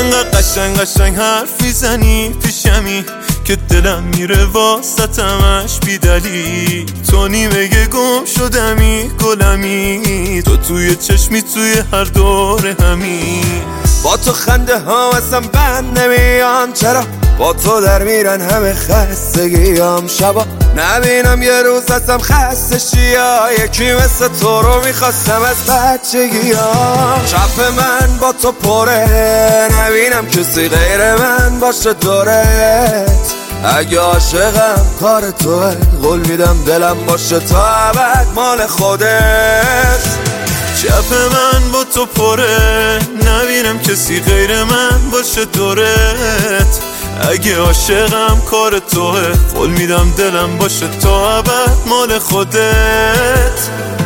انقدر قشنگ حرفی زنی پیشمی که دلم میره واسطمش بی دلیل. تو نیمه گم شدمی گلمی، تو توی چشمی توی هر دور همی. با تو خنده ها ازم بند نمیان، چرا با تو در میرن همه خستگیام. شبا نبینم یه روز ازم خسته شیا، یکی مثل تو رو میخواستم از بچگیام. چپ من با تو پره، نبینم کسی غیر من باشه دورت. اگه عاشقم کار توه، قول میدم دلم باشه تا ابد مال خودت. چپ من با تو پره، نبینم کسی غیر من باشه دورت. اگه عاشقم کار توه، قول میدم دلم باشه تا ابد مال خودت.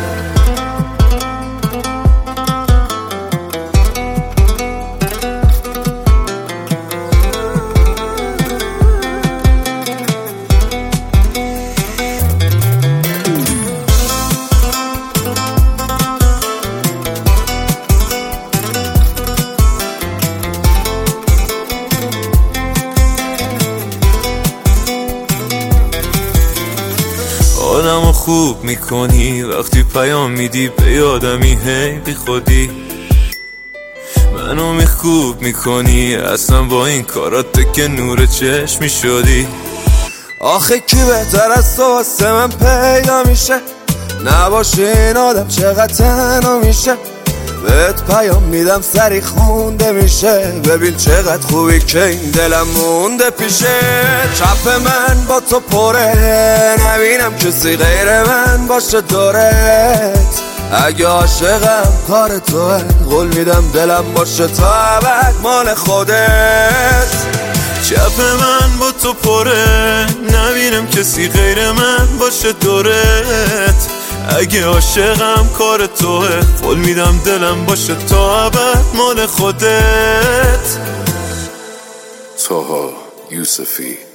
حالمو خوب میکنی وقتی پیام میدی به یادمی، هی بی خودی منو خوب میکنی. اصلا با این کارات که نور چشمی شدی. آخه کی بهتر از تو واسه من پیدا میشه؟ نباشه این آدم چقدر تنها میشه. بهت پیام میدم سری خونده میشه، ببین چقدر خوبی که این دلم مونده پیشه. چپ من با تو پره، نبینم کسی غیر من باشه دورت. اگه عاشقم کار توه، قول میدم دلم باشه تا ابد مال خودت. چپ من با تو پره، نبینم کسی غیر من باشه دورت. اگه عاشقم کار توه، قول میدم دلم باشه تا ابد مال خودت. طه یوسفی